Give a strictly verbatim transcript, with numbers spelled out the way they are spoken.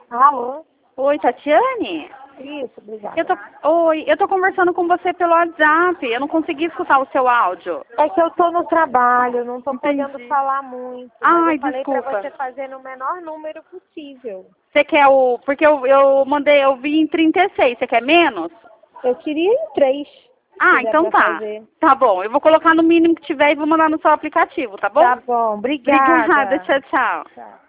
Alô? Oi, Tatiane? Isso, obrigada. Eu tô, oi, eu tô conversando com você pelo WhatsApp. Eu não consegui escutar o seu áudio. É que eu tô no trabalho, não tô Entendi. podendo falar muito. Ai, mas eu falei desculpa. pra você fazer no menor número possível. Você quer o... Porque eu, eu mandei, eu vi em trinta e seis. Você quer menos? Eu queria em três. Ah, então tá. Fazer. Tá bom. Eu vou colocar no mínimo que tiver e vou mandar no seu aplicativo, tá bom? Tá bom, obrigada. Obrigada. Tchau, tchau. Tchau.